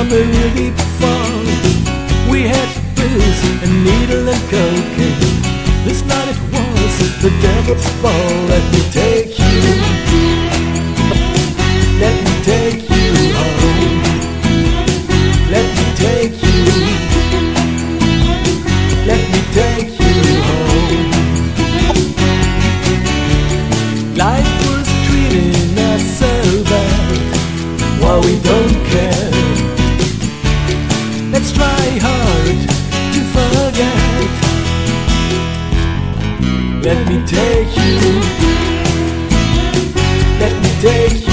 from a real deep fall. We had pills and needle and cocaine. This night it was the devil's ball. Let me take you, let me take you home. Let me take you, let me take you home. Life was treating us so bad, while we don't care. Let's try hard to forget. Let me take you, let me take you.